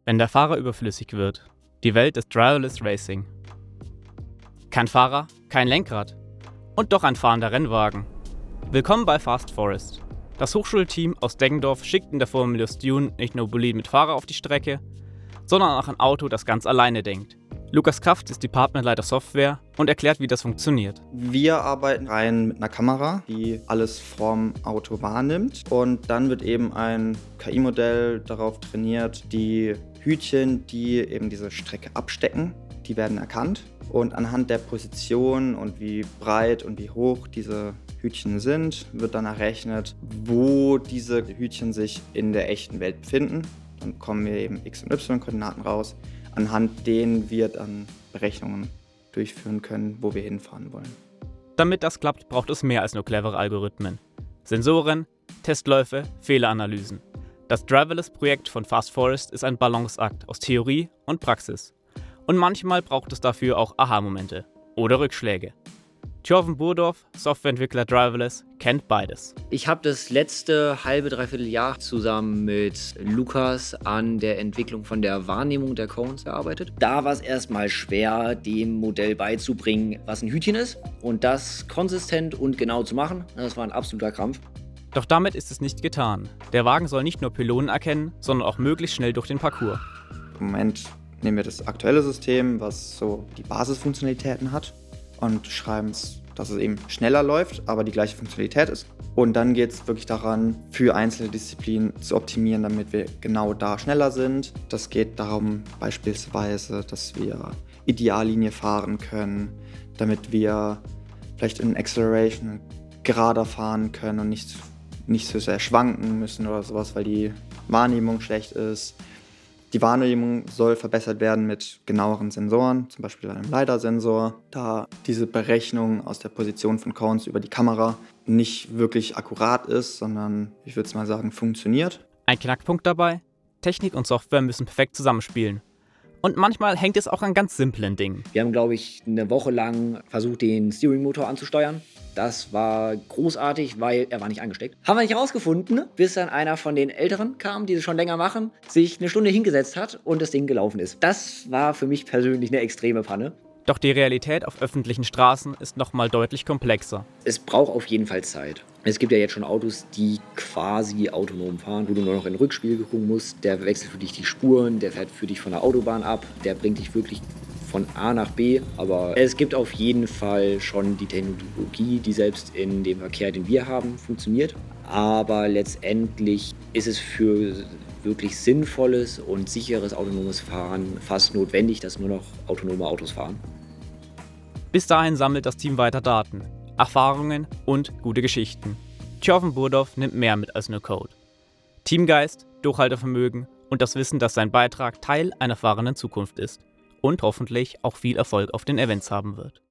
Wenn der Fahrer überflüssig wird. Die Welt des Driverless Racing. Kein Fahrer, kein Lenkrad. Und doch ein fahrender Rennwagen. Willkommen bei Fast Forest. Das Hochschulteam aus Deggendorf schickt in der Formulus Dune nicht nur Boliden mit Fahrer auf die Strecke, sondern auch ein Auto, das ganz alleine denkt. Lukas Kraft ist Departmentleiter Software und erklärt, wie das funktioniert. Wir arbeiten rein mit einer Kamera, die alles vorm Auto wahrnimmt. Und dann wird eben ein KI-Modell darauf trainiert, die Hütchen, die eben diese Strecke abstecken, die werden erkannt. Und anhand der Position und wie breit und wie hoch diese Hütchen sind, wird dann errechnet, wo diese Hütchen sich in der echten Welt befinden. Dann kommen wir eben X- und Y-Koordinaten raus, anhand denen wir dann Berechnungen durchführen können, wo wir hinfahren wollen. Damit das klappt, braucht es mehr als nur clevere Algorithmen. Sensoren, Testläufe, Fehleranalysen. Das Driverless-Projekt von Fast Forest ist ein Balanceakt aus Theorie und Praxis. Und manchmal braucht es dafür auch Aha-Momente oder Rückschläge. Thjörven Boerdorf, Softwareentwickler Driverless, kennt beides. Ich habe das letzte halbe, dreiviertel Jahr zusammen mit Lukas an der Entwicklung von der Wahrnehmung der Cones gearbeitet. Da war es erstmal schwer, dem Modell beizubringen, was ein Hütchen ist und das konsistent und genau zu machen. Das war ein absoluter Krampf. Doch damit ist es nicht getan. Der Wagen soll nicht nur Pylonen erkennen, sondern auch möglichst schnell durch den Parcours. Im Moment nehmen wir das aktuelle System, was so die Basisfunktionalitäten hat, und schreiben es, dass es eben schneller läuft, aber die gleiche Funktionalität ist. Und dann geht es wirklich daran, für einzelne Disziplinen zu optimieren, damit wir genau da schneller sind. Das geht darum beispielsweise, dass wir Ideallinie fahren können, damit wir vielleicht in Acceleration gerader fahren können und nicht so sehr schwanken müssen oder sowas, weil die Wahrnehmung schlecht ist. Die Wahrnehmung soll verbessert werden mit genaueren Sensoren, zum Beispiel einem LiDAR-Sensor, da diese Berechnung aus der Position von Cones über die Kamera nicht wirklich akkurat ist, sondern, ich würde es mal sagen, funktioniert. Ein Knackpunkt dabei: Technik und Software müssen perfekt zusammenspielen. Und manchmal hängt es auch an ganz simplen Dingen. Wir haben, glaube ich, eine Woche lang versucht, den Steering-Motor anzusteuern. Das war großartig, weil er war nicht angesteckt. Haben wir nicht rausgefunden, bis dann einer von den Älteren kam, die das schon länger machen, sich eine Stunde hingesetzt hat und das Ding gelaufen ist. Das war für mich persönlich eine extreme Panne. Doch die Realität auf öffentlichen Straßen ist nochmal deutlich komplexer. Es braucht auf jeden Fall Zeit. Es gibt ja jetzt schon Autos, die quasi autonom fahren, wo du nur noch in den Rückspiegel gucken musst. Der wechselt für dich die Spuren, der fährt für dich von der Autobahn ab, der bringt dich wirklich von A nach B. Aber es gibt auf jeden Fall schon die Technologie, die selbst in dem Verkehr, den wir haben, funktioniert. Aber letztendlich ist es für wirklich sinnvolles und sicheres autonomes Fahren fast notwendig, dass nur noch autonome Autos fahren. Bis dahin sammelt das Team weiter Daten, Erfahrungen und gute Geschichten. Thjörven Boerdorf nimmt mehr mit als nur Code. Teamgeist, Durchhaltevermögen und das Wissen, dass sein Beitrag Teil einer fahrenden Zukunft ist. Und hoffentlich auch viel Erfolg auf den Events haben wird.